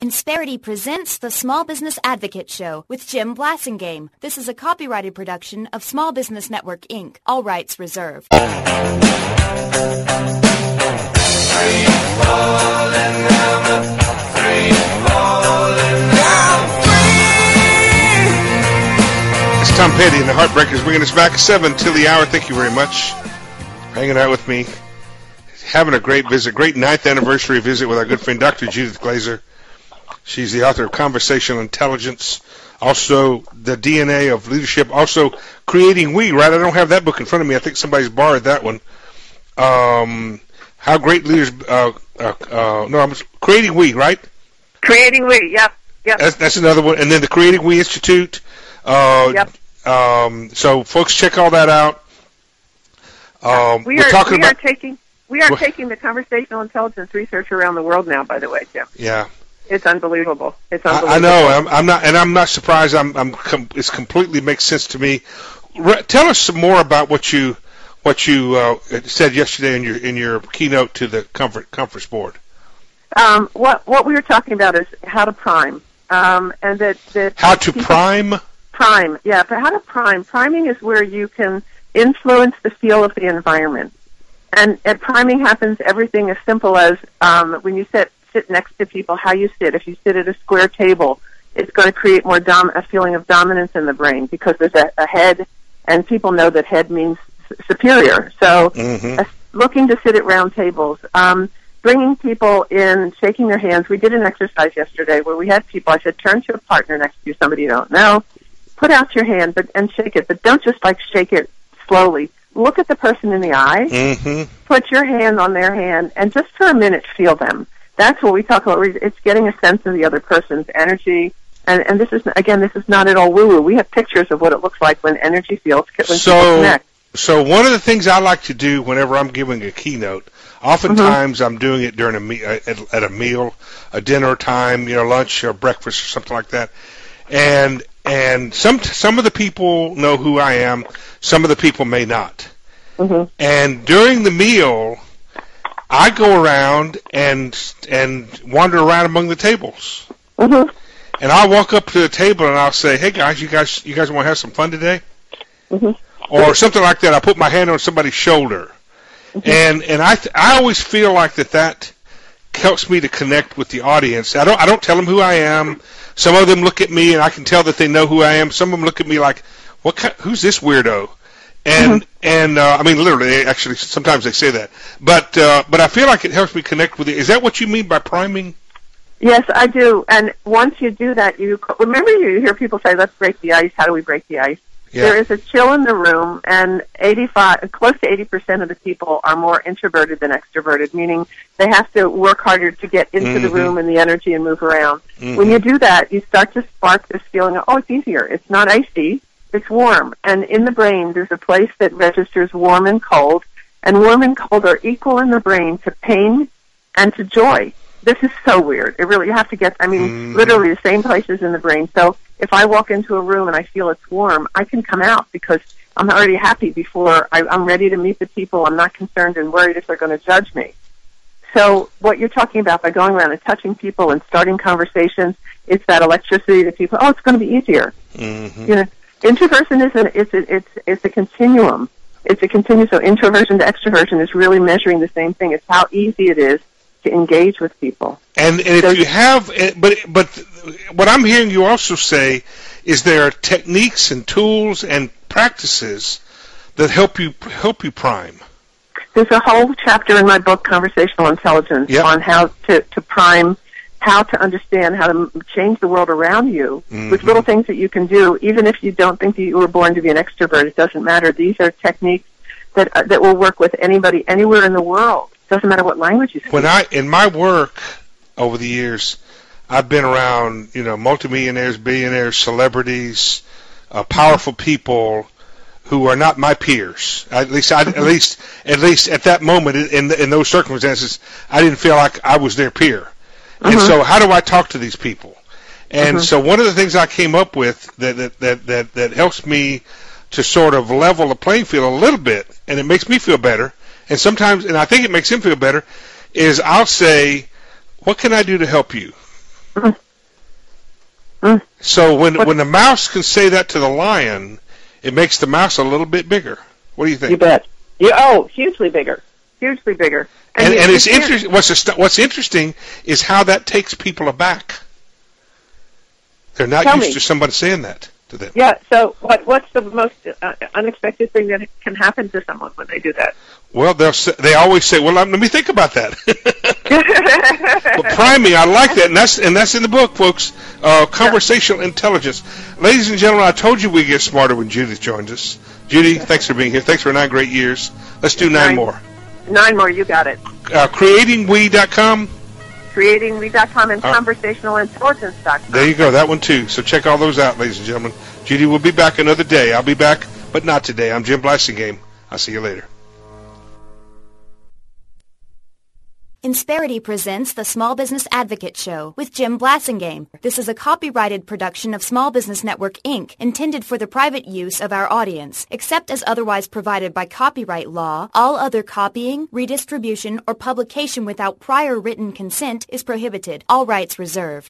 Insperity presents the Small Business Advocate Show with Jim Blasingame. This is a copyrighted production of Small Business Network, Inc. All rights reserved. It's Tom Petty and the Heartbreakers bringing us back 7 till the hour. Thank you very much for hanging out with me. Having a great visit, great 9th anniversary visit with our good friend Dr. Judith Glaser. She's the author of Conversational Intelligence, also The DNA of Leadership, also Creating We, right? I don't have that book in front of me. I think somebody's borrowed that one. How Great Leaders, I'm Creating We, right? Creating We, yep. That's another one. And then the Creating We Institute. Yep. So folks, check all that out. We are taking the conversational intelligence research around the world now, by the way, Jim. Yeah. It's unbelievable. I know. I'm not surprised. It's completely makes sense to me. Tell us some more about what you said yesterday in your keynote to the conference board. What we were talking about is how to prime, and that how to prime. Prime, yeah. But how to prime? Priming is where you can influence the feel of the environment, and priming happens everything as simple as when you sit next to people, how you sit. If you sit at a square table, it's going to create more a feeling of dominance in the brain because there's a head, and people know that head means superior. So looking to sit at round tables, bringing people in, shaking their hands. We did an exercise yesterday where we had people, I said, turn to a partner next to you, somebody you don't know, put out your hand and shake it, but don't just shake it slowly. Look at the person in the eye, put your hand on their hand, and just for a minute feel them. That's what we talk about. It's getting a sense of the other person's energy. And this is not at all woo-woo. We have pictures of what it looks like when energy feels, when people connect. So one of the things I like to do whenever I'm giving a keynote, oftentimes I'm doing it during at a meal, a dinner time, lunch or breakfast or something like that. And some of the people know who I am, some of the people may not. And during the meal, I go around and wander around among the tables. And I'll walk up to the table and I'll say, "Hey guys, you guys want to have some fun today?" Or something like that. I put my hand on somebody's shoulder, and I always feel like that helps me to connect with the audience. I don't tell them who I am. Some of them look at me and I can tell that they know who I am. Some of them look at me like, who's this weirdo? And I mean, literally, actually, sometimes they say that. But I feel like it helps me connect with it. Is that what you mean by priming? Yes, I do. And once you do that, you hear people say, "Let's break the ice." How do we break the ice? Yeah. There is a chill in the room, and close to 80% of the people are more introverted than extroverted, meaning they have to work harder to get into the room and the energy and move around. When you do that, you start to spark this feeling of, it's easier. It's not icy. It's warm. And in the brain, there's a place that registers warm and cold, and warm and cold are equal in the brain to pain and to joy. This is so weird. You have to get, literally the same places in the brain. So if I walk into a room and I feel it's warm, I can come out because I'm already happy before I'm ready to meet the people. I'm not concerned and worried if they're going to judge me. So what you're talking about by going around and touching people and starting conversations, it's that electricity that people, it's going to be easier. Introversion is a continuum. It's a continuum. So introversion to extroversion is really measuring the same thing. It's how easy it is to engage with people. And if you have, but what I'm hearing you also say is there are techniques and tools and practices that help you prime. There's a whole chapter in my book, Conversational Intelligence, on how to prime, how to understand how to change the world around you with little things that you can do, even if you don't think that you were born to be an extrovert. It doesn't matter. These are techniques that will work with anybody anywhere in the world. It doesn't matter what language you speak. In my work over the years, I've been around multimillionaires, billionaires, celebrities, powerful people who are not my peers. At least at that moment in those circumstances, I didn't feel like I was their peer. And so how do I talk to these people? And so one of the things I came up with that helps me to sort of level the playing field a little bit, and it makes me feel better, and I think it makes him feel better, is I'll say, what can I do to help you? Mm. Mm. So when the mouse can say that to the lion, it makes the mouse a little bit bigger. What do you think? You bet. Hugely bigger. Hugely bigger. And it's interesting. What's interesting is how that takes people aback. They're not used to somebody saying that to them. Yeah. So what's the most unexpected thing that can happen to someone when they do that? Well, they always say, "Well, let me think about that." Well, priming, I like that, and that's in the book, folks. Conversational intelligence, ladies and gentlemen. I told you we get smarter when Judith joins us. Judy, thanks for being here. Thanks for 9 great years. Let's do 9 more. 9 more, you got it. CreatingWe.com. CreatingWe.com and ConversationalIntelligence.com. There you go, that one too. So check all those out, ladies and gentlemen. Judy will be back another day. I'll be back, but not today. I'm Jim Blasingame. I'll see you later. Insperity presents the Small Business Advocate Show with Jim Blasingame. This is a copyrighted production of Small Business Network, Inc., intended for the private use of our audience. Except as otherwise provided by copyright law, all other copying, redistribution, or publication without prior written consent is prohibited. All rights reserved.